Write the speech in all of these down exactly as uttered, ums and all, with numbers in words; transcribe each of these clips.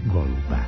goluba.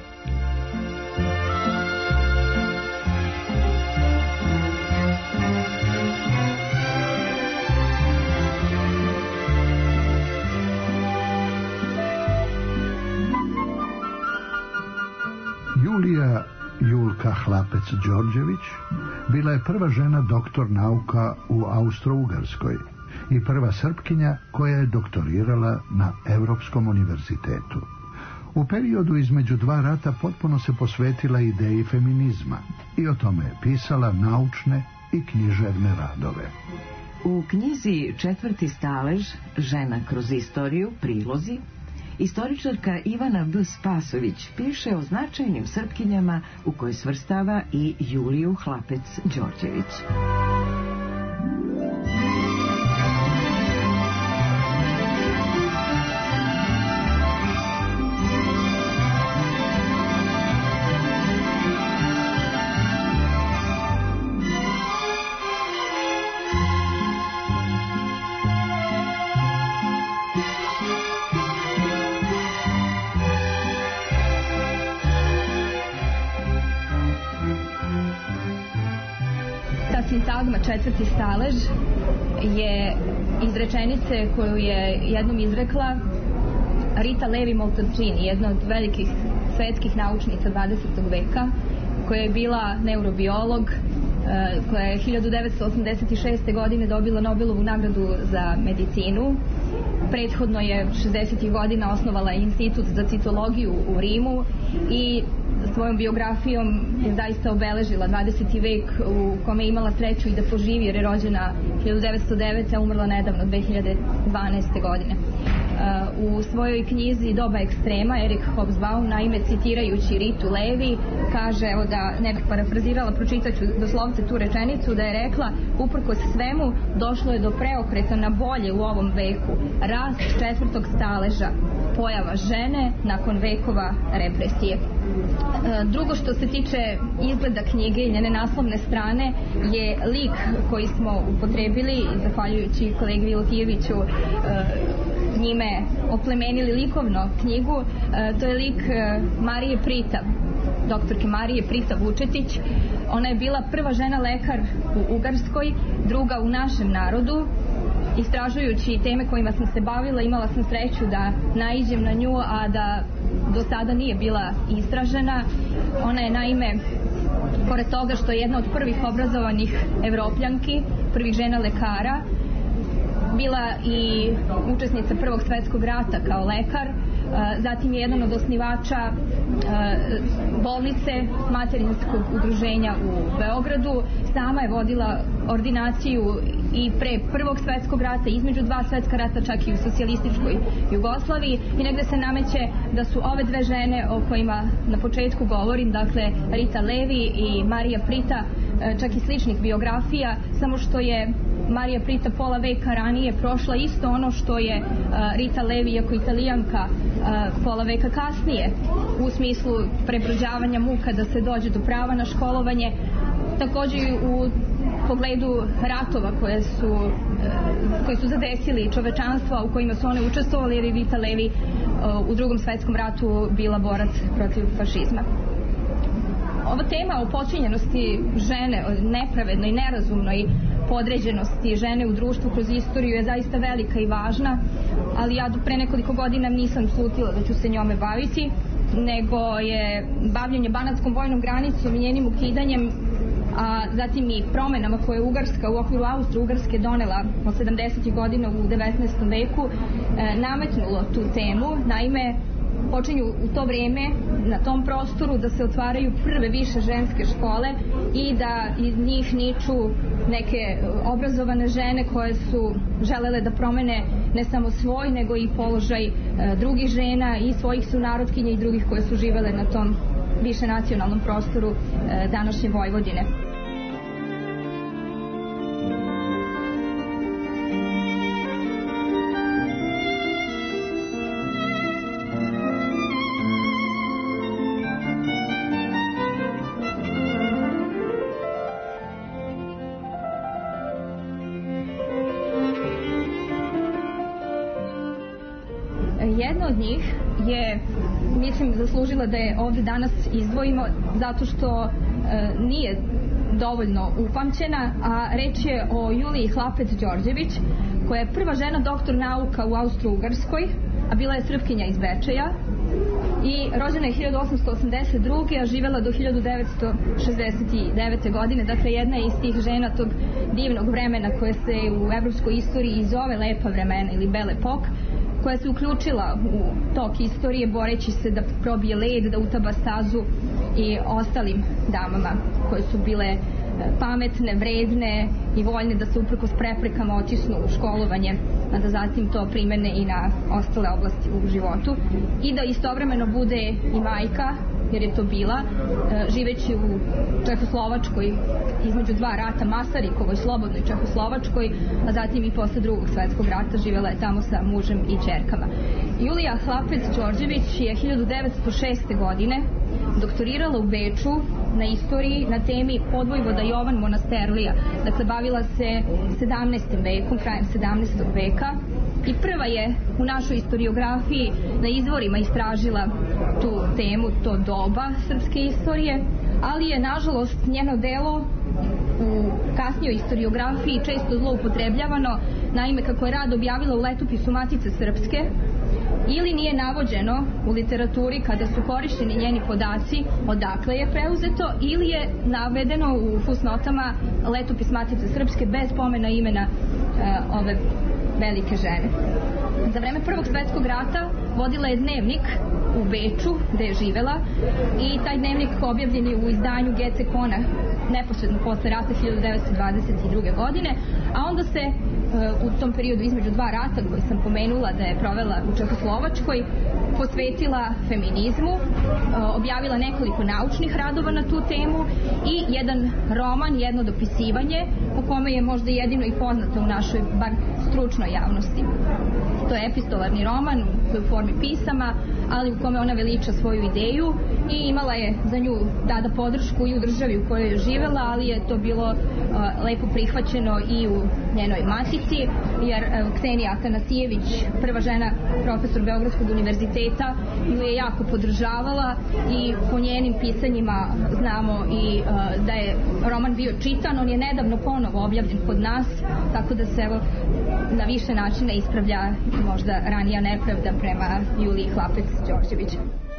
Julija Julka Hlapec-Đorđević bila je prva žena doktor nauka u Austro-Ugarskoj i prva Srpkinja koja je doktorirala na Evropskom univerzitetu. U periodu između dva rata potpuno se posvetila ideji feminizma i o tome je pisala naučne i književne radove. U knjizi Četvrti stalež, žena kroz istoriju, prilozi, istoričarka Ivana B. Spasović piše o značajnim Srpkinjama u kojoj svrstava i Juliju Hlapec-Đorđević. Sintagma četvrti stalež je iz rečenice koju je jednom izrekla Rita Levi Montalcini, jedna od velikih svetskih naučnica dvadesetog veka, koja je bila neurobiolog, koja je hiljadu devetsto osamdeset šeste. godine dobila Nobelovu nagradu za medicinu. Prethodno je šezdesetih godina osnovala institut za citologiju u Rimu i svojom biografijom je zaista obeležila dvadeseti vek u kome je imala sreću i da poživi, jer je rođena hiljadu devetsto devete. a umrla nedavno dve hiljade dvanaeste. godine. U svojoj knjizi Doba ekstrema Erik Hobsbawm, naime citirajući Ritu Levi, kaže, evo da ne bih parafrazirala, pročitaću doslovce tu rečenicu, da je rekla: uprkos svemu došlo je do preokreta na bolje u ovom veku, rast četvrtog staleža, pojava žene nakon vekova represije. Drugo što se tiče izgleda knjige i njene naslovne strane je lik koji smo upotrebili, zahvaljujući kolegi Vilotijeviću njime oplemenili likovno knjigu. To je lik Marije Pritav, doktorke Marije Pritav Vučetić. Ona je bila prva žena lekar u Ugarskoj, druga u našem narodu. Istražujući teme kojima sam se bavila, imala sam sreću da naiđem na nju, a da do sada nije bila istražena. Ona je naime, pored toga što je jedna od prvih obrazovanih Evropljanki, prvih žena lekara, bila i učesnica Prvog svetskog rata kao lekar, zatim je jedan od osnivača bolnice materinskog udruženja u Beogradu. Sama je vodila ordinaciju i pre Prvog svetskog rata, između dva svetska rata, čak i u socijalističkoj Jugoslaviji, i negde se nameće da su ove dve žene o kojima na početku govorim, dakle Rita Levi i Marija Prita, čak i sličnih biografija, samo što je Marija Prita pola veka ranije prošla isto ono što je Rita Levi, iako Italijanka, pola veka kasnije, u smislu prebrođavanja muka da se dođe do prava na školovanje. Takođe u pogledu ratova koje su, koji su zadesili čovečanstva u kojima su one učestvovali, jer je Rita Levi u Drugom svetskom ratu bila borac protiv fašizma. Ova tema o počinjenosti žene, o nepravednoj i nerazumnoj podređenosti žene u društvu kroz istoriju je zaista velika i važna, ali ja do pre nekoliko godina nisam slutila da ću se njome baviti, nego je bavljenje Banatskom vojnom granicom i njenim ukidanjem, a zatim i promenama koje je Ugarska u okviru Austro-Ugarske donela od sedamdesetih godina u devetnaestom veku, nametnulo tu temu. Naime, počinju u to vreme na tom prostoru da se otvaraju prve više ženske škole i da iz njih niču neke obrazovane žene koje su želele da promene ne samo svoj, nego i položaj drugih žena i svojih sunarodkinja i drugih koje su živele na tom više nacionalnom prostoru današnje Vojvodine. Jedna od njih je, mislim, zaslužila da je ovde danas izdvojimo zato što nije dovoljno upamćena, a reč je o Juliji Hlapec-Đorđević, koja je prva žena doktor nauka u Austro-Ugarskoj, a bila je Srpkinja iz Bečeja i rođena je hiljadu osamsto osamdeset druge. a živela do hiljadu devetsto šezdeset devete. godine. Dakle, jedna je iz tih žena tog divnog vremena koje se u evropskoj istoriji zove lepa vremena ili Belle Époque, koja se uključila u tok istorije boreći se da probije led, da utaba stazu i ostalim damama koje su bile pametne, vredne i voljne da se uprkos preprekama otisnu u školovanje, a da zatim to primene i na ostale oblasti u životu i da istovremeno bude i majka, jer je to bila, živeći u Čehoslovačkoj između dva rata, Masarikovoj slobodnoj Čehoslovačkoj, a zatim i posle drugog svetskog rata živela je tamo sa mužem i ćerkama. Julija Hlapec-Đorđević je hiljadu devetsto šeste. godine doktorirala u Beču na istoriji na temi podvojvoda Jovan Monasterlija. Dakle, bavila se sedamnaestim vekom, krajem sedamnaestog veka i prva je u našoj historiografiji na izvorima istražila tu temu, to doba srpske istorije, ali je, nažalost, njeno delo u kasnijoj historiografiji često zloupotrebljavano. Naime, kako je rad objavila u letopisu Matice Srpske, ili nije navođeno u literaturi kada su korišćeni njeni podaci odakle je preuzeto, ili je navedeno u fusnotama letopis Matice Srpske bez pomena imena e, ove velike žene. Za vreme Prvog svetskog rata vodila je dnevnik u Beču gde je živela i taj dnevnik objavljen je u izdanju Gecekona neposredno posle rata hiljadu devetsto dvadeset druge. godine, a onda se u tom periodu između dva rata koji sam pomenula da je provela u Čehoslovačkoj posvetila feminizmu, objavila nekoliko naučnih radova na tu temu i jedan roman, jedno dopisivanje po kome je možda jedino i poznato u našoj bar stručnoj javnosti. To je epistolarni roman u formi pisama, ali u kome ona veliča svoju ideju i imala je za nju tada podršku i u državi u kojoj je živela, ali je to bilo uh, lepo prihvaćeno i u njenoj matici, jer uh, Ksenija Atanasijević, prva žena profesor Beogradskog univerziteta, ju je jako podržavala i po njenim pisanjima znamo i uh, da je roman bio čitan. On je nedavno ponovo objavljen kod nas, tako da se evo na više načina ispravlja možda ranija nepravda prema Juliji Hlapec-Đorđević.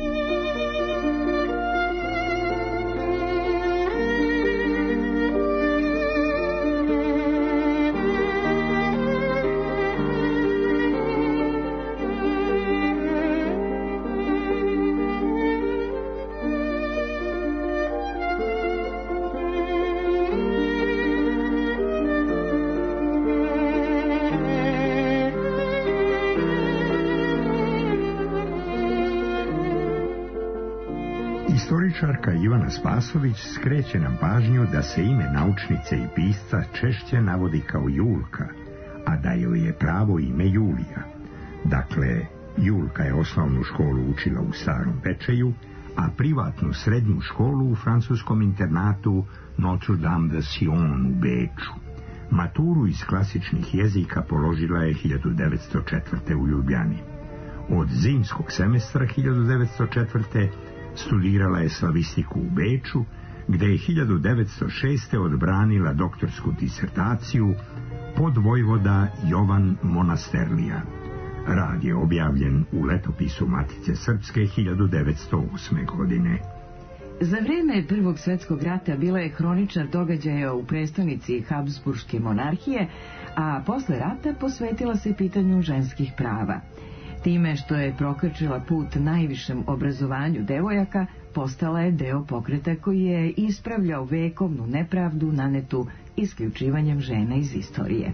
Istoričarka Ivana Spasović skreće nam pažnju da se ime naučnice i pisca češće navodi kao Julka, a da joj je pravo ime Julija. Dakle, Julka je osnovnu školu učila u Starom Bečeju, a privatnu srednju školu u francuskom internatu Notre Dame de Sion u Beču. Maturu iz klasičnih jezika položila je hiljadu devetsto četvrte. u Ljubljani. Od zimskog semestra hiljadu devetsto četvrte. studirala je slavistiku u Beču, gde je hiljadu devetsto šeste. odbranila doktorsku disertaciju Podvojvoda Jovan Monasterlija. Rad je objavljen u letopisu Matice Srpske hiljadu devetsto osme. godine. Za vreme Prvog svetskog rata bila je hroničar događaja u prestonici Habsburške monarhije, a posle rata posvetila se pitanju ženskih prava. Time što je prokrčila put najvišem obrazovanju devojaka, postala je deo pokreta koji je ispravljao vekovnu nepravdu nanetu isključivanjem žena iz istorije.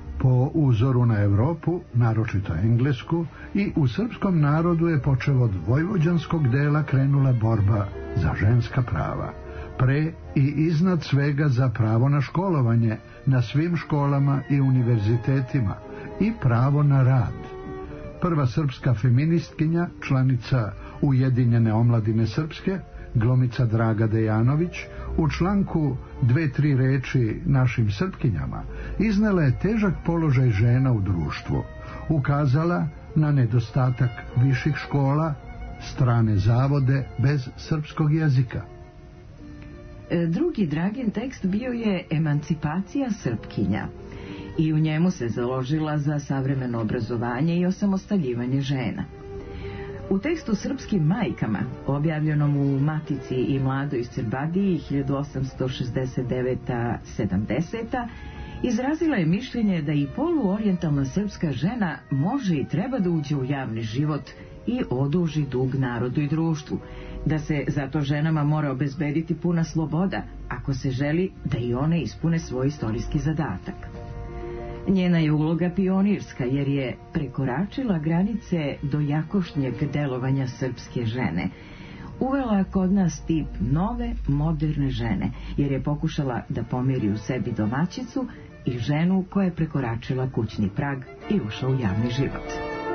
Po uzoru na Evropu, naročito Englesku, i u srpskom narodu je počelo od vojvođanskog dela krenula borba za ženska prava. Pre i iznad svega za pravo na školovanje na svim školama i univerzitetima i pravo na rad. Prva srpska feministkinja, članica Ujedinjene omladine srpske, glumica Draga Dejanović, U članku Dve, tri reči našim Srpkinjama iznela je težak položaj žena u društvu, ukazala na nedostatak viših škola, strane zavode bez srpskog jezika. Drugi Dragin tekst bio je Emancipacija Srpkinja i u njemu se založila za savremeno obrazovanje i osamostaljivanje žena. U tekstu Srpskim majkama, objavljenom u Matici i Mladoj Srbadiji hiljadu osamsto šezdeset devete sedamdesete. izrazila je mišljenje da i poluorijentalna srpska žena može i treba da uđe u javni život i oduži dug narodu i društvu, da se zato ženama mora obezbediti puna sloboda, ako se želi da i one ispune svoj istorijski zadatak. Njena je uloga pionirska, jer je prekoračila granice do jakošnjeg delovanja srpske žene. Uvela kod nas tip nove, moderne žene, jer je pokušala da pomiri u sebi domaćicu i ženu koja je prekoračila kućni prag i ušla u javni život.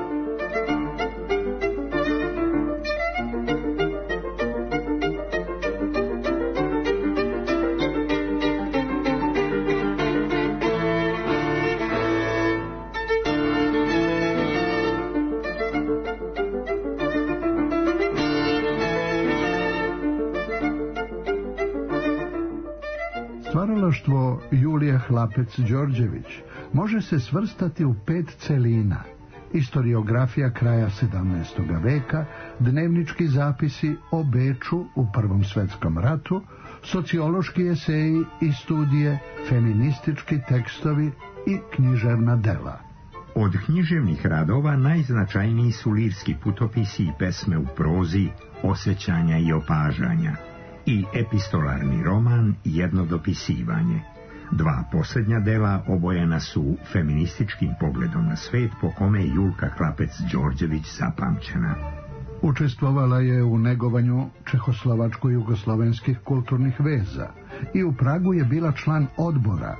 Stvaralaštvo Julije Hlapec-Đorđević može se svrstati u pet celina: istoriografija kraja sedamnaestog veka, dnevnički zapisi o Beču u Prvom svetskom ratu, sociološki eseji i studije, feministički tekstovi i književna dela. Od književnih radova najznačajniji su lirski putopisi i pesme u prozi, osjećanja i opažanja, i epistolarni roman Jedno dopisivanje. Dva posljednja dela obojena su feminističkim pogledom na svet, po kome je Julka Hlapec-Đorđević zapamćena. Učestvovala je u negovanju čehoslovačko-jugoslovenskih kulturnih veza i u Pragu je bila član odbora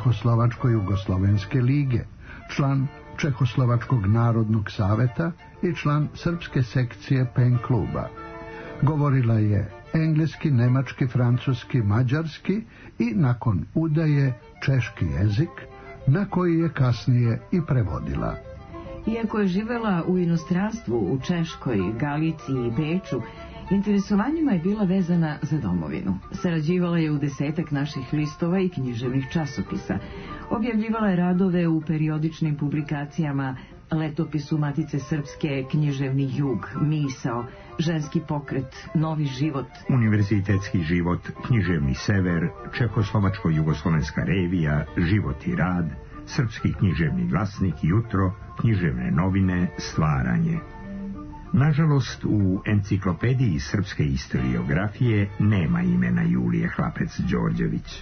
Čehoslovačko-jugoslovenske lige, član Čehoslovačkog narodnog saveta i član srpske sekcije Pen kluba. Govorila je engleski, nemački, francuski, mađarski i nakon udaje češki jezik, na koji je kasnije i prevodila. Iako je živela u inostranstvu, u Češkoj, Galiciji i Beču, interesovanjima je bila vezana za domovinu. Sarađivala je u desetak naših listova i književnih časopisa. Objavljivala je radove u periodičnim publikacijama Letopisu Matice Srpske, Književni jug, Misao, Ženski pokret, Novi život, Univerzitetski život, Književni sever, Čehoslovačko-jugoslovenska revija, Život i rad, Srpski književni glasnik, Jutro, Književne novine, Stvaranje. Nažalost, u enciklopediji srpske istoriografije nema imena Julije Hlapec-Đorđević.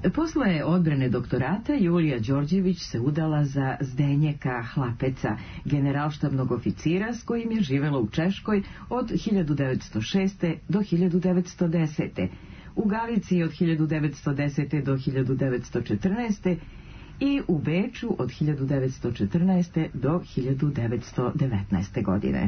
Posle odbrane doktorata Julija Đorđević se udala za Zdenjeka Hlapeca, generalštabnog oficira s kojim je živela u Češkoj od hiljadu devetsto šeste. do hiljadu devetsto desete. u Galiciji od hiljadu devetsto desete. do hiljadu devetsto četrnaeste. i u Beču od hiljadu devetsto četrnaeste. do hiljadu devetsto devetnaeste. godine.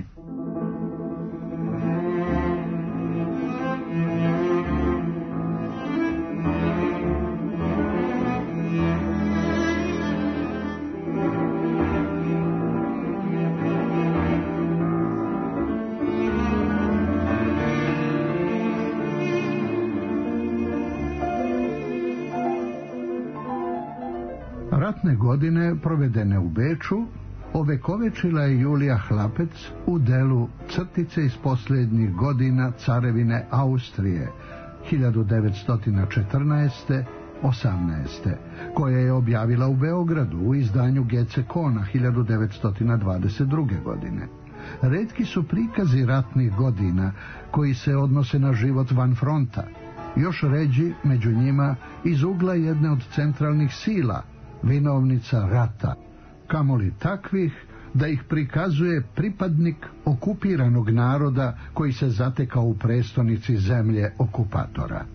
Ratne godine provedene u Beču ovekovečila je Julija Hlapec u delu Crtice iz posljednjih godina carevine Austrije hiljadu devetsto četrnaeste do osamnaeste. koje je objavila u Beogradu u izdanju Gece Kona hiljadu devetsto dvadeset druge. godine. Retki su prikazi ratnih godina koji se odnose na život van fronta, još ređi među njima iz ugla jedne od centralnih sila, vinovnica rata, kamoli takvih da ih prikazuje pripadnik okupiranog naroda koji se zatekao u prestonici zemlje okupatora.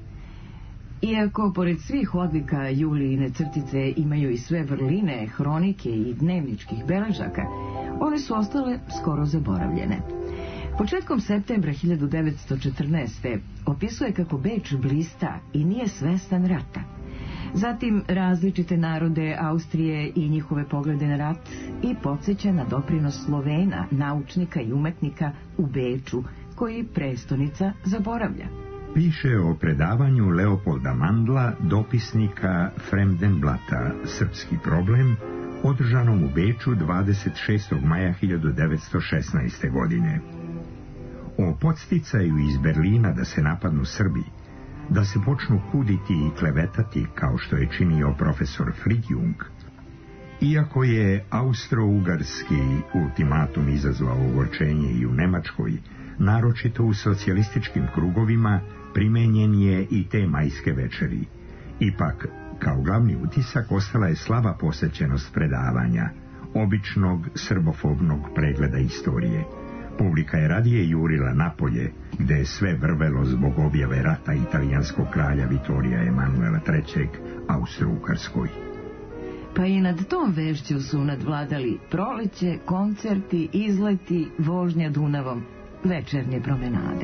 Iako, pored svih odlika Julijine crtice imaju i sve vrline, hronike i dnevničkih beležaka, one su ostale skoro zaboravljene. Početkom septembra hiljadu devetsto četrnaeste. opisuje kako Beč blista i nije svestan rata. Zatim različite narode Austrije i njihove poglede na rat i podsjeća na doprinos Slovena, naučnika i umetnika u Beču, koji prestonica zaboravlja. Piše o predavanju Leopolda Mandla, dopisnika Fremdenblata Srpski problem, održanom u Beču dvadeset šestog maja hiljadu devetsto šesnaeste. godine. O podsticaju iz Berlina da se napadnu Srbi, da se počnu kuditi i klevetati kao što je činio profesor Fridjung. Iako je austro-ugarski ultimatum izazvao ogorčenje i u Nemačkoj, naročito u socijalističkim krugovima, primenjen je i te majske večeri. Ipak, kao glavni utisak ostala je slaba posvećenost predavanja, običnog srbofobnog pregleda istorije. Publika je radije jurila napolje, gde je sve vrvelo zbog objave rata italijanskog kralja Vitorija Emanuela trećeg. Austro-Ugarskoj. Pa i nad tom vešću su nadvladali proleće, koncerti, izleti, vožnja Dunavom, večernje promenade.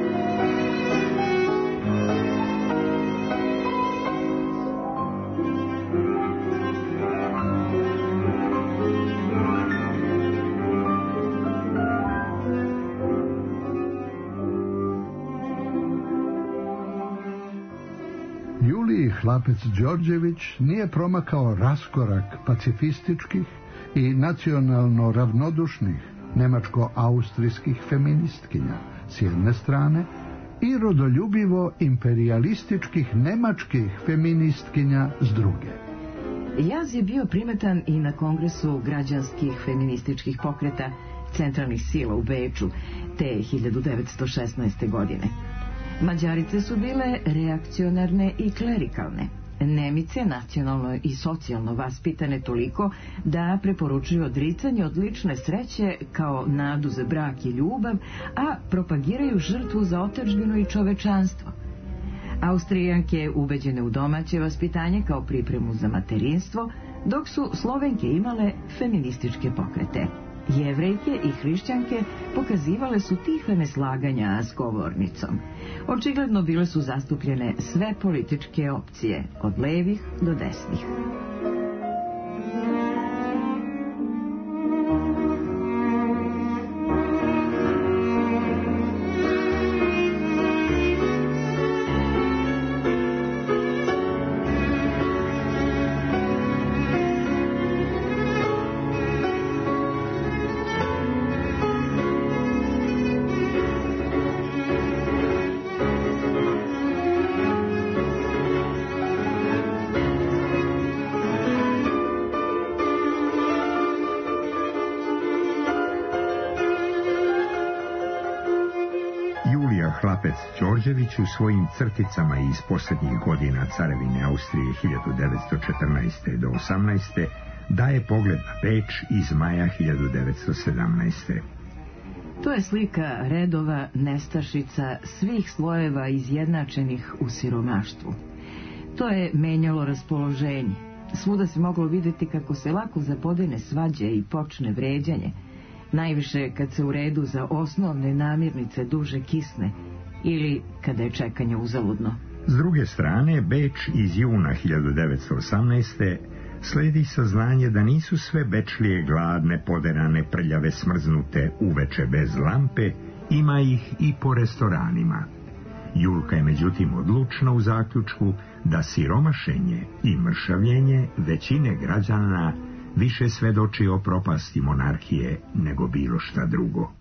Juliji Hlapec Đorđević nije promakao raskorak pacifističkih i nacionalno ravnodušnih nemačko-austrijskih feministkinja s jedne strane i rodoljubivo imperialističkih nemačkih feministkinja s druge. Jaz je bio primetan i na kongresu građanskih feminističkih pokreta centralnih sila u Beču te hiljadu devetsto šesnaeste. godine. Mađarice su bile reakcionarne i klerikalne, Nemice nacionalno i socijalno vaspitane toliko da preporučuju odricanje od lične sreće kao nadu za brak i ljubav, a propagiraju žrtvu za otadžbinu i čovečanstvo. Austrijanke ubeđene u domaće vaspitanje kao pripremu za materinstvo, dok su Slovenke imale feminističke pokrete. Jevrejke i hrišćanke pokazivale su tiha neslaganja s govornicom. Očigledno bile su zastupljene sve političke opcije, od levih do desnih. Hlapec Đorđević u svojim crticama iz posljednjih godina carevine Austrije hiljadu devetsto četrnaeste do osamnaeste daje pogled na Beč iz maja hiljadu devetsto sedamnaeste. To je slika redova nestašica svih slojeva izjednačenih u siromaštvu. To je menjalo raspoloženje. Svuda se moglo vidjeti kako se lako zapodene svađe i počne vređanje, najviše kad se u redu za osnovne namirnice duže kisne ili kada je čekanje uzaludno. S druge strane, Beč iz juna hiljadu devetsto osamnaeste sledi saznanje da nisu sve Bečlije gladne, poderane, prljave, smrznute, uveče bez lampe, ima ih i po restoranima. Julka je međutim odlučna u zaključku da siromašenje i mršavljenje većine građana više svedoči o propasti monarhije nego bilo šta drugo.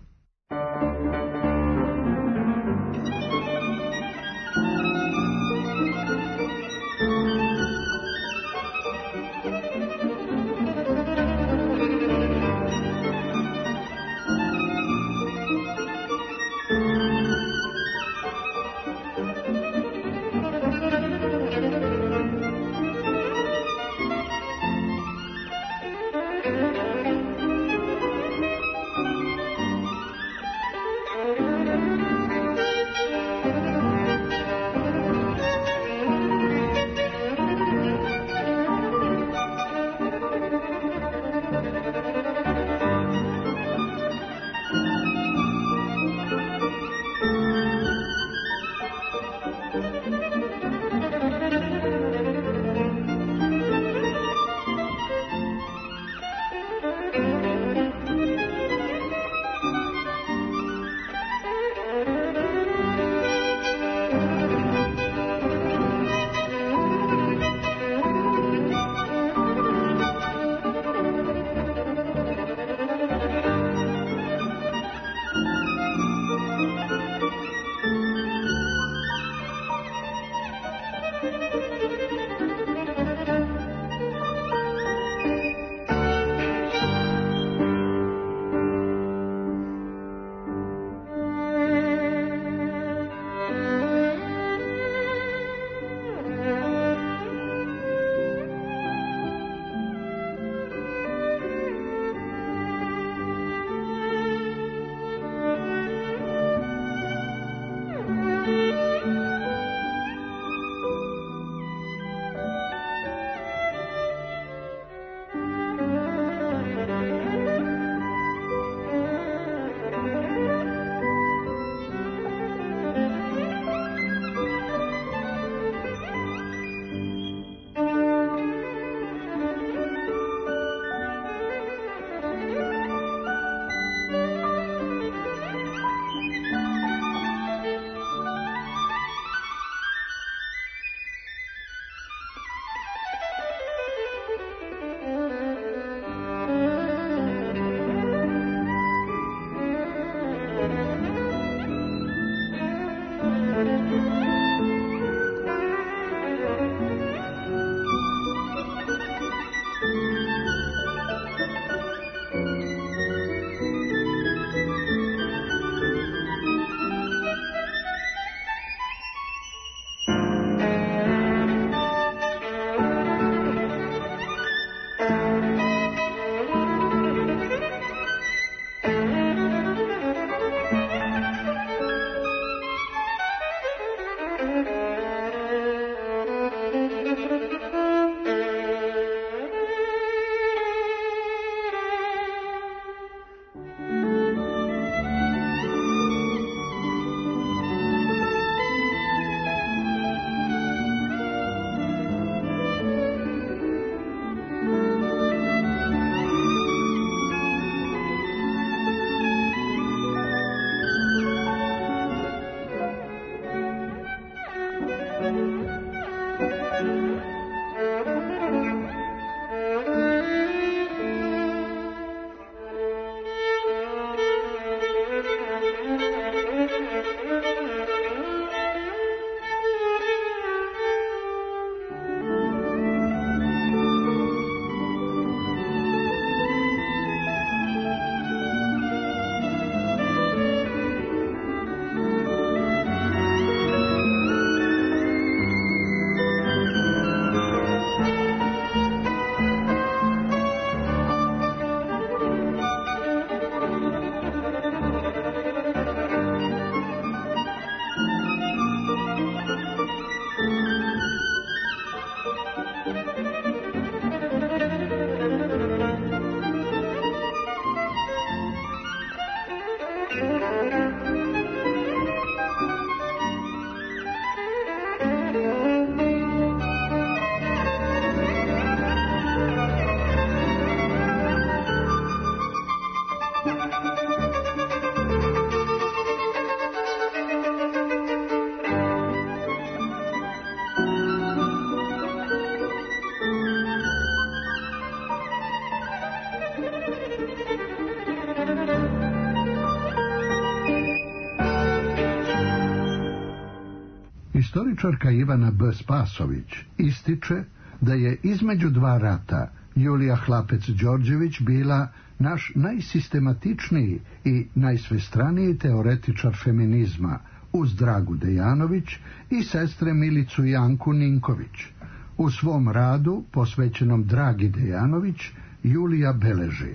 Istoričarka Ivana B. Spasović ističe da je između dva rata Julija Hlapec-Đorđević bila naš najsistematičniji i najsvestraniji teoretičar feminizma, uz Dragu Dejanović i sestre Milicu i Anku Ninković. U svom radu, posvećenom Dragi Dejanović, Julija beleži: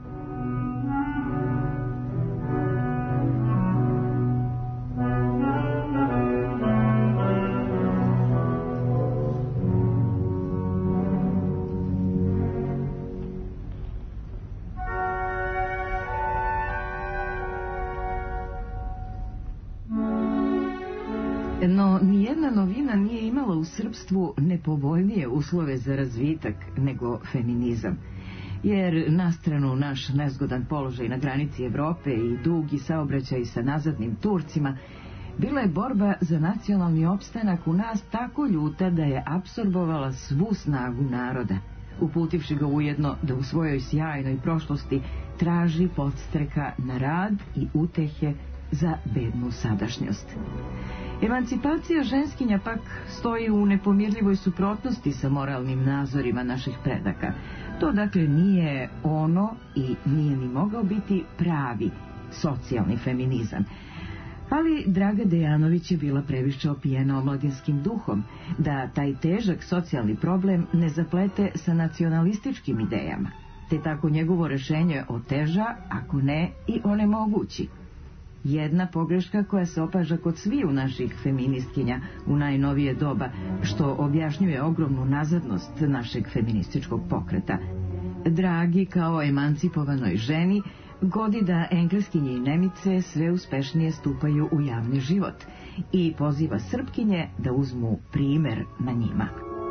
No, nijedna novina nije imala u srpstvu nepovoljnije uslove za razvitak nego feminizam, jer na stranu naš nezgodan položaj na granici Evrope i dugi saobraćaj sa nazadnim Turcima, bila je borba za nacionalni opstanak u nas tako ljuta da je apsorbovala svu snagu naroda, uputivši ga ujedno da u svojoj sjajnoj prošlosti traži podstreka na rad i utehe za bednu sadašnjost. Emancipacija ženskinja pak stoji u nepomirljivoj suprotnosti sa moralnim nazorima naših predaka. To dakle nije ono i nije ni mogao biti pravi socijalni feminizam. Ali Draga Dejanović je bila previše opijena omladinskim duhom, da taj težak socijalni problem ne zaplete sa nacionalističkim idejama, te tako njegovo rešenje oteža, ako ne i onemogući. Jedna pogreška koja se opaža kod sviju naših feministkinja u najnovije doba, što objašnjuje ogromnu nazadnost našeg feminističkog pokreta. Dragi kao emancipovanoj ženi godi da engleskinje i nemice sve uspešnije stupaju u javni život i poziva Srpkinje da uzmu primer na njima.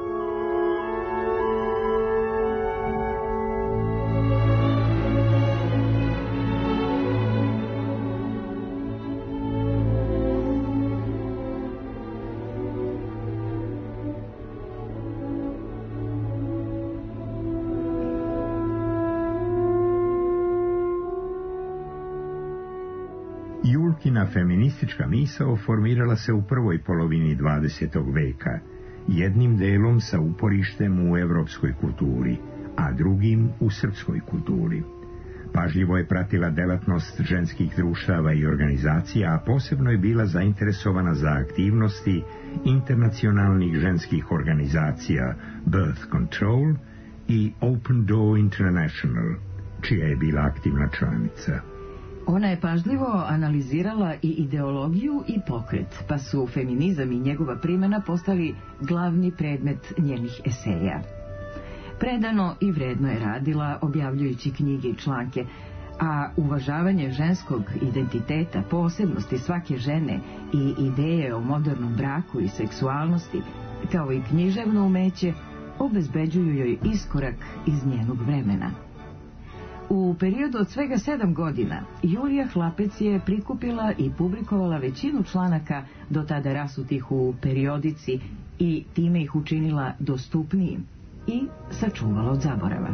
Julkina feministička misao formirala se u prvoj polovini dvadesetog veka, jednim delom sa uporištem u evropskoj kulturi, a drugim u srpskoj kulturi. Pažljivo je pratila delatnost ženskih društava i organizacija, a posebno je bila zainteresovana za aktivnosti internacionalnih ženskih organizacija Birth Control i Open Door International, čija je bila aktivna članica. Ona je pažljivo analizirala i ideologiju i pokret, pa su feminizam i njegova primjena postali glavni predmet njenih eseja. Predano i vredno je radila, objavljujući knjige i članke, a uvažavanje ženskog identiteta, posebnosti svake žene i ideje o modernom braku i seksualnosti, kao i književno umeće, obezbeđuju joj iskorak iz njenog vremena. U periodu od svega sedam godina, Julija Hlapec je prikupila i publikovala većinu članaka do tada rasutih u periodici i time ih učinila dostupnijim i sačuvala od zaborava.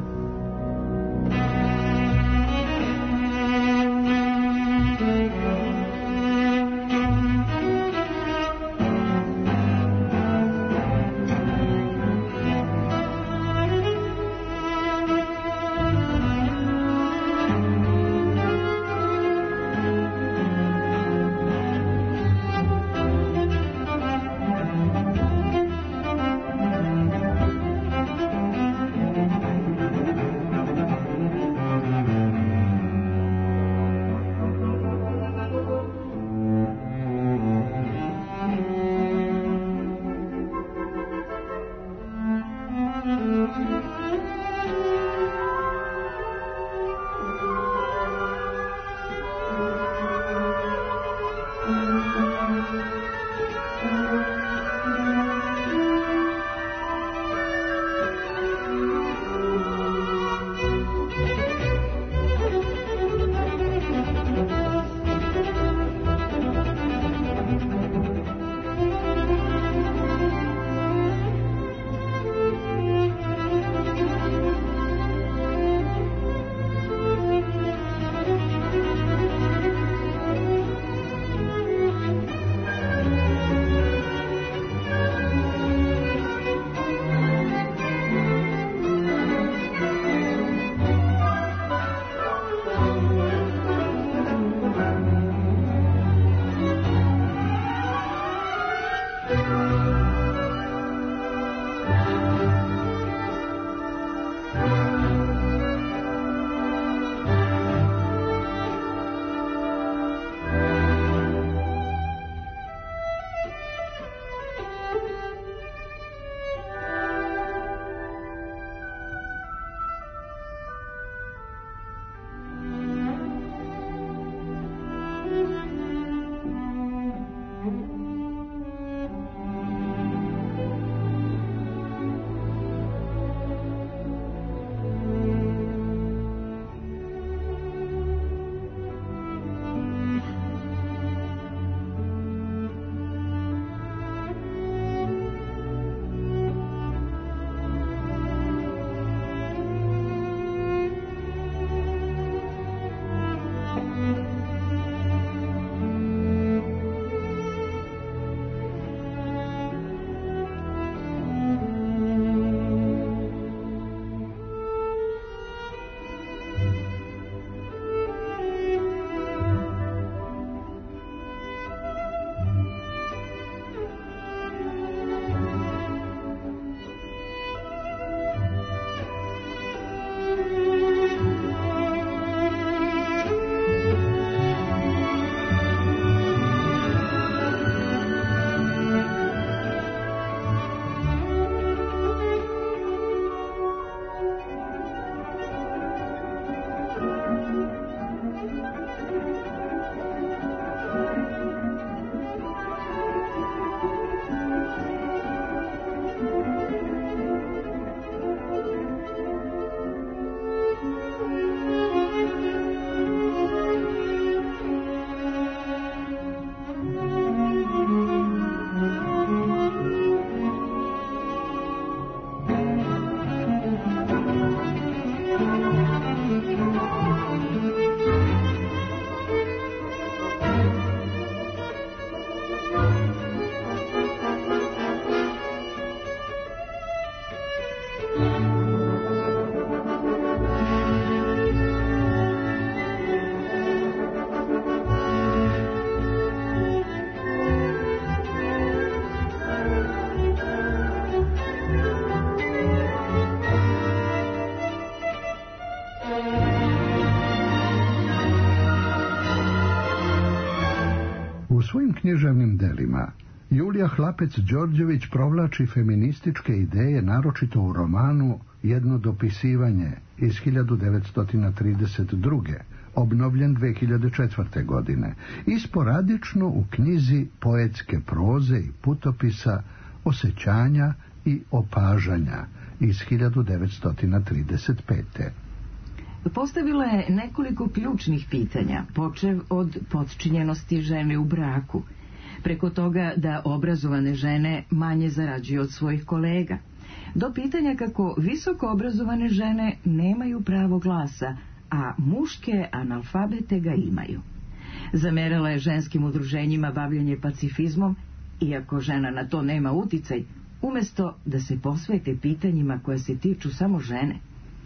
U svojim književnim delima Julija Hlapec-Đorđević provlači feminističke ideje, naročito u romanu Jedno dopisivanje iz hiljadu devetsto trideset druge, obnovljen dve hiljade četvrte. godine, i sporadično u knjizi poetske proze i putopisa Osećanja i opažanja iz hiljadu devetsto trideset pete. Postavila je nekoliko ključnih pitanja, počev od potčinjenosti žene u braku, preko toga da obrazovane žene manje zarađuju od svojih kolega, do pitanja kako visoko obrazovane žene nemaju pravo glasa, a muške analfabete ga imaju. Zamerala je ženskim udruženjima bavljenje pacifizmom, iako žena na to nema uticaj, umjesto da se posvete pitanjima koja se tiču samo žene.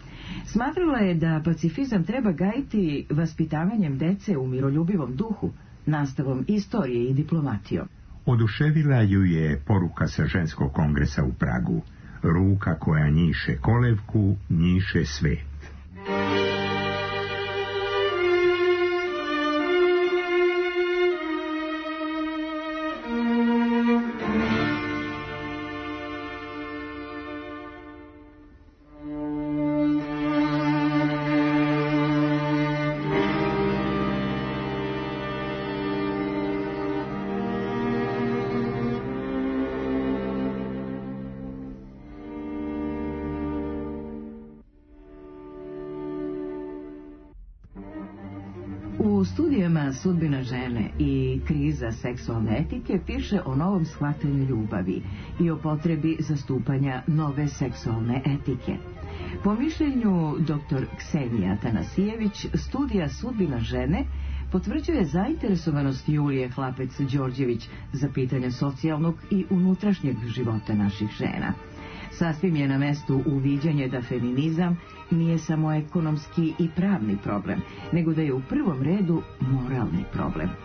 Smatrala je da pacifizam treba gajiti vaspitavanjem dece u miroljubivom duhu, nastavom istorije i diplomatijom. Oduševila ju je poruka sa ženskog kongresa u Pragu: ruka koja njiše kolevku, njiše svet. U studijama Sudbina žene i kriza seksualne etike piše o novom shvatanju ljubavi i o potrebi zastupanja nove seksualne etike. Po mišljenju dr. Ksenija Atanasijević, studija Sudbina žene potvrđuje zainteresovanost Julije Hlapec-Đorđević za pitanja socijalnog i unutrašnjeg života naših žena. Sasvim je na mestu uviđanje da feminizam nije samo ekonomski i pravni problem, nego da je u prvom redu moralni problem.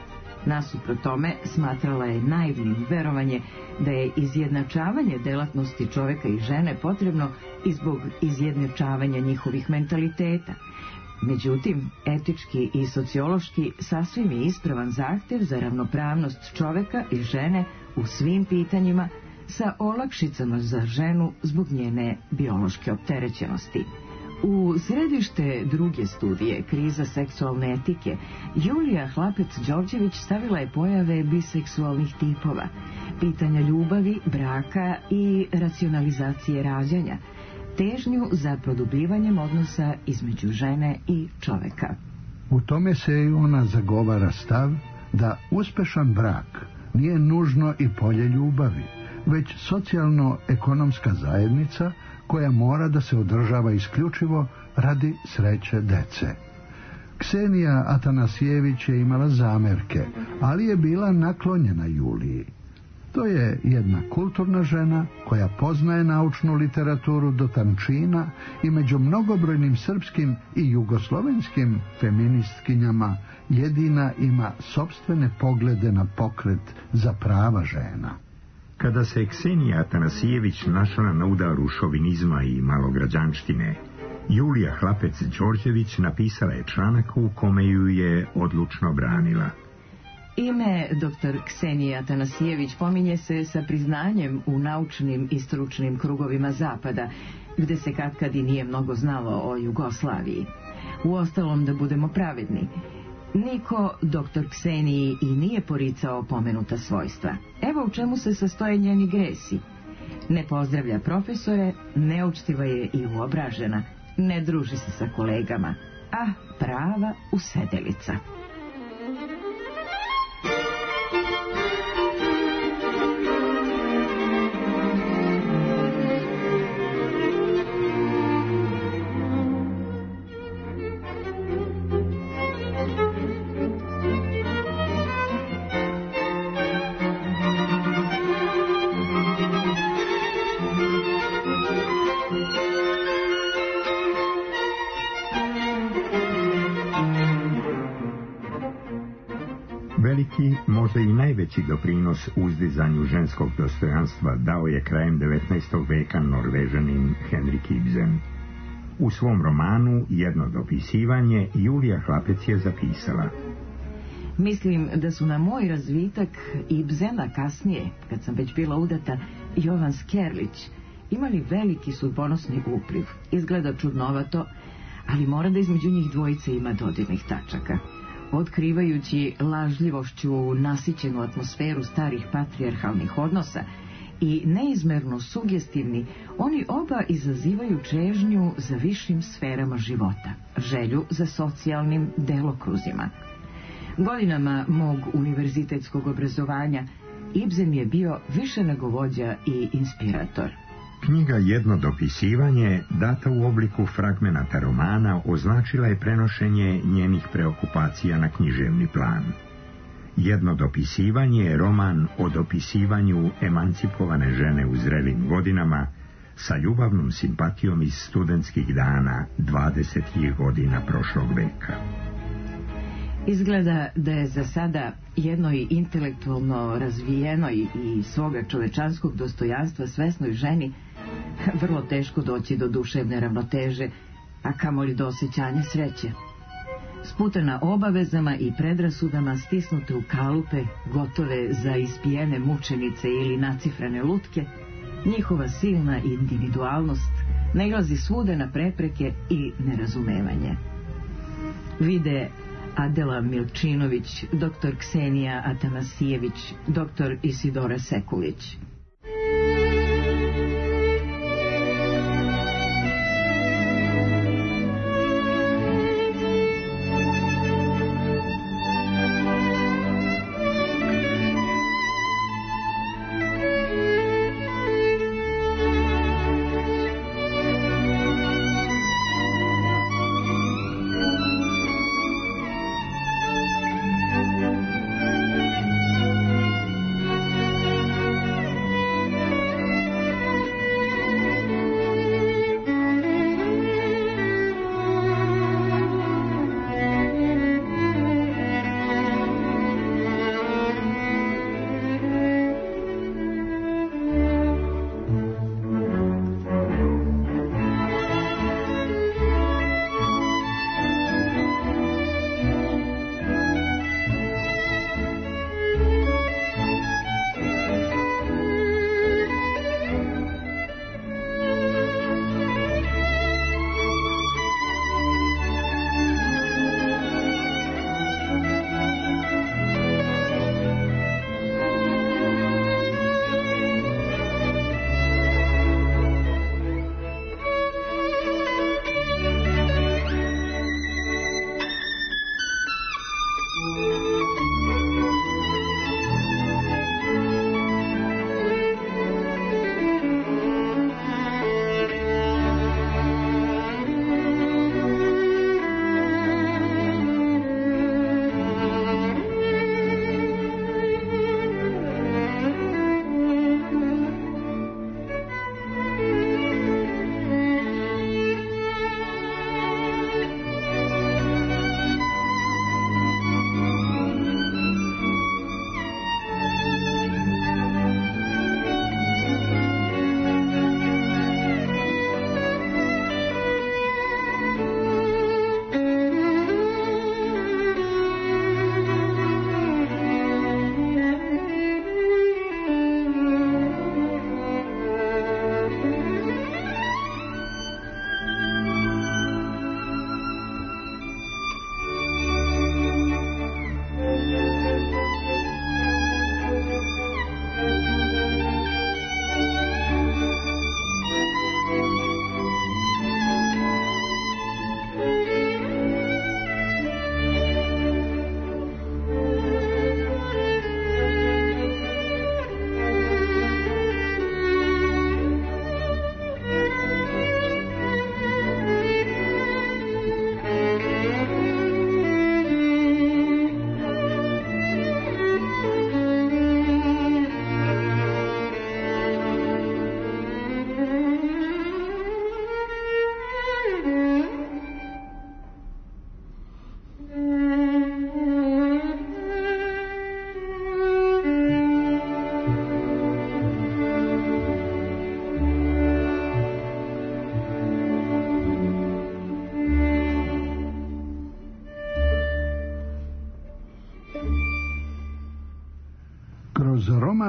Nasuprot tome, smatrala je naivnim verovanje da je izjednačavanje delatnosti čoveka i žene potrebno i zbog izjednačavanja njihovih mentaliteta. Međutim, etički i sociološki sasvim je ispravan zahtjev za ravnopravnost čoveka i žene u svim pitanjima, sa olakšicama za ženu zbog njene biološke opterećenosti. U središte druge studije, kriza seksualne etike, Julija Hlapec-Đorđević stavila je pojave biseksualnih tipova, pitanja ljubavi, braka i racionalizacije rađanja, težnju za produbljivanjem odnosa između žene i čoveka. U tome se i ona zagovara stav da uspešan brak nije nužno i polje ljubavi, već socijalno-ekonomska zajednica koja mora da se održava isključivo radi sreće dece. Ksenija Atanasijević je imala zamerke, ali je bila naklonjena Juliji. To je jedna kulturna žena koja poznaje naučnu literaturu do tančina i među mnogobrojnim srpskim i jugoslovenskim feministkinjama jedina ima sopstvene poglede na pokret za prava žena. Kada se Ksenija Atanasijević našla na udaru šovinizma i malograđanštine, Julija Hlapec-Đorđević napisala je članak u kome ju je odlučno branila. Ime doktor Ksenije Atanasijević pominje se sa priznanjem u naučnim i stručnim krugovima Zapada, gde se katkad i nije mnogo znalo o Jugoslaviji. Uostalom, da budemo pravedni, niko doktor Kseniji i nije poricao pomenuta svojstva. Evo u čemu se sastoje njeni gresi. Ne pozdravlja profesore, neučtiva je i uobražena, ne druži se sa kolegama, a prava usedelica. Veliki, možda i najveći doprinos uzdizanju ženskog dostojanstva dao je krajem devetnaestog veka Norvežanin Henrik Ibsen. U svom romanu Jedno dopisivanje Julija Hlapec je zapisala: Mislim da su na moj razvitak Ibsena kasnije, kad sam već bila udata, Jovan Skerlić, imali veliki sudbonosni upliv. Izgleda čudnovato, ali mora da između njih dvojice ima dodirnih tačaka. Otkrivajući lažljivošću nasićenu atmosferu starih patrijarhalnih odnosa i neizmerno sugestivni, oni oba izazivaju čežnju za višim sferama života, želju za socijalnim delokruzima. Godinama mog univerzitetskog obrazovanja Ibsen je bio više nego vođa i inspirator. Knjiga Jedno dopisivanje, data u obliku fragmenata romana, označila je prenošenje njenih preokupacija na književni plan. Jedno dopisivanje je roman o dopisivanju emancipovane žene u zrelim godinama sa ljubavnom simpatijom iz studentskih dana dvadesetih godina prošlog veka. Izgleda da je za sada jednoj intelektualno razvijenoj i svoga čovečanskog dostojanstva svesnoj ženi vrlo teško doći do duševne ravnoteže, a kamoli do osjećanja sreće. Sputana obavezama i predrasudama, stisnute u kalupe, gotove za ispijene mučenice ili nacifrane lutke, njihova silna individualnost nailazi svuda na prepreke i nerazumevanje. Vide Adela Milčinović, doktor Ksenija Atanasijević, doktor Isidora Sekulić.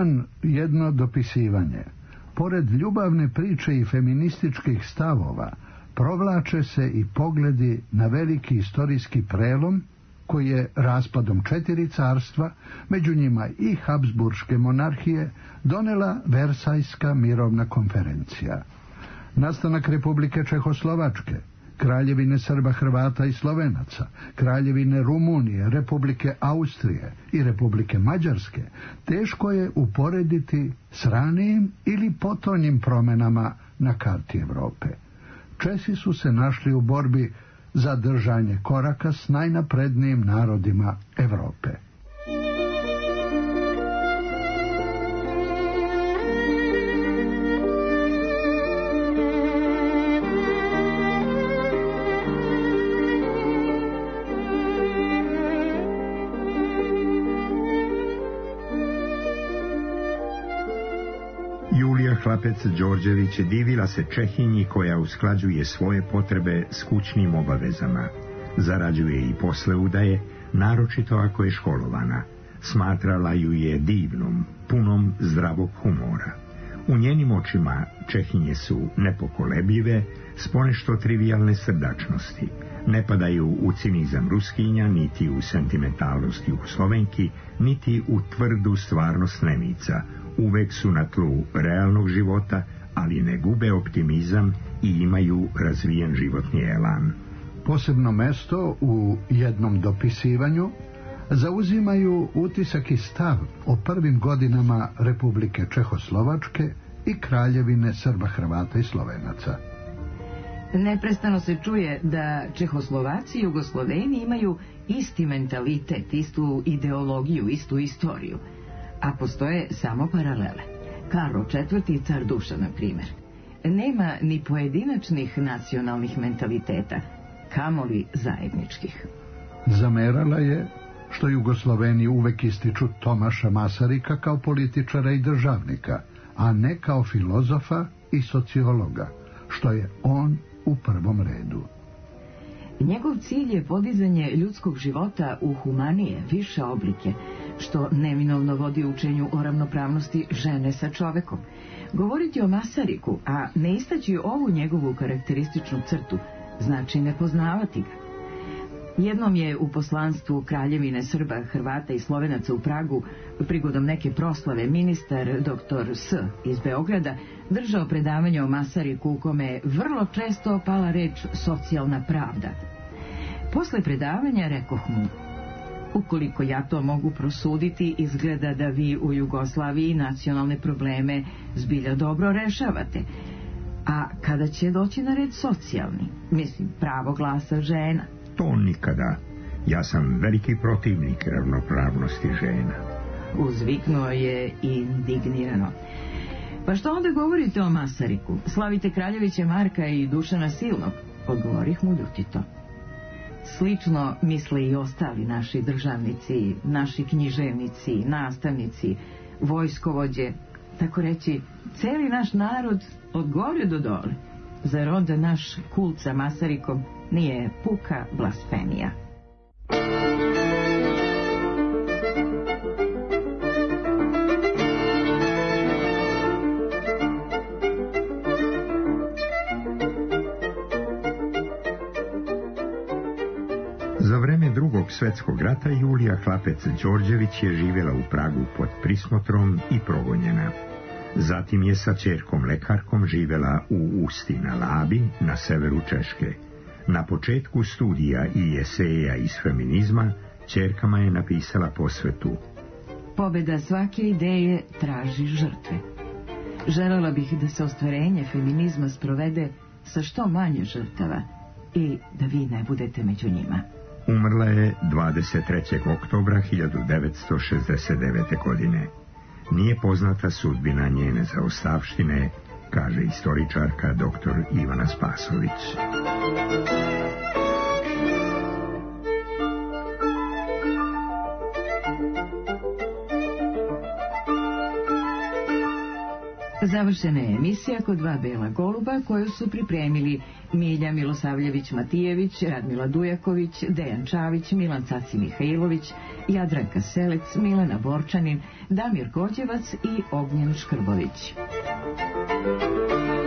roman Jedno dopisivanje, pored ljubavne priče i feminističkih stavova, provlače se i pogledi na veliki istorijski prelom koji je raspadom četiri carstva, među njima i Habsburške monarhije, donela Versajska mirovna konferencija. Nastanak Republike Čehoslovačke, Kraljevine Srba, Hrvata i Slovenaca, Kraljevine Rumunije, Republike Austrije i Republike Mađarske teško je uporediti s ranijim ili potonjim promenama na karti Evrope. Česi su se našli u borbi za držanje koraka s najnaprednijim narodima Evrope. Hlapec Đorđević divila se Čehinji koja usklađuje svoje potrebe s kućnim obavezama. Zarađuje i posle udaje, naročito ako je školovana. Smatrala ju je divnom, punom zdravog humora. U njenim očima Čehinje su nepokolebljive, s ponešto trivijalne srdačnosti. Ne padaju u cinizam Ruskinja, niti u sentimentalnost Jugoslovenki, niti u tvrdu stvarnost Nemica. Uvek su na tlu realnog života, ali ne gube optimizam i imaju razvijen životni elan. Posebno mesto u Jednom dopisivanju zauzimaju utisak i stav o prvim godinama Republike Čehoslovačke i Kraljevine Srba, Hrvata i Slovenaca. Neprestano se čuje da Čehoslovaci i Jugosloveni imaju isti mentalitet, istu ideologiju, istu istoriju. A postoje samo paralele. Karlo četvrti i car Dušan, na primjer. Nema ni pojedinačnih nacionalnih mentaliteta, kamoli zajedničkih. Zamerala je što Jugosloveni uvek ističu Tomaša Masarika kao političara i državnika, a ne kao filozofa i sociologa, što je on u prvom redu. Njegov cilj je podizanje ljudskog života u humanije, više oblike, što neminovno vodi učenju o ravnopravnosti žene sa čovekom. Govoriti o Masariku, a ne istaći ovu njegovu karakterističnu crtu, znači ne poznavati ga. Jednom je u poslanstvu Kraljevine Srba, Hrvata i Slovenaca u Pragu, prigodom neke proslave, ministar doktor S. iz Beograda držao predavanje o Masariku u kome je vrlo često opala reč socijalna pravda. Posle predavanja rekoh mu: ukoliko ja to mogu prosuditi, izgleda da vi u Jugoslaviji nacionalne probleme zbilja dobro rešavate. A kada će doći na red socijalni, mislim pravo glasa žena? To nikada. Ja sam veliki protivnik ravnopravnosti žena. Uzviknuo je indignirano. Pa što onda govorite o Masariku? Slavite Kraljevića Marka i Dušana Silnog? Odgovorih mu ljutito. Slično misle i ostali naši državnici, naši književnici, nastavnici, vojskovođe, tako reći, celi naš narod od gore do dole. Zar onda naš kult sa Masarikom nije puka blasfemija? Za vreme Drugog svjetskog rata Julija Hlapec Đorđević je živjela u Pragu pod prismotrom i progonjena. Zatim je sa ćerkom lekarkom živjela u Usti na Labi, na severu Češke. Na početku studija i eseja iz feminizma ćerkama je napisala posvetu: pobjeda svake ideje traži žrtve. Želela bih da se ostvarenje feminizma sprovede sa što manje žrtava i da vi ne budete među njima. Umrla je dvadeset trećeg oktobra hiljadu devetsto šezdeset devete. godine. Nije poznata sudbina njene zaostavštine, kaže istoričarka doktor Ivana Spasović. Završena je emisija Kod dva bela goluba koju su pripremili Milja Milosavljević-Matijević, Radmila Dujaković, Dejan Čavić, Milan Caci Mihajlović, Jadranka Selec, Milana Borčanin, Damir Gođevac i Ognjen Škrbović.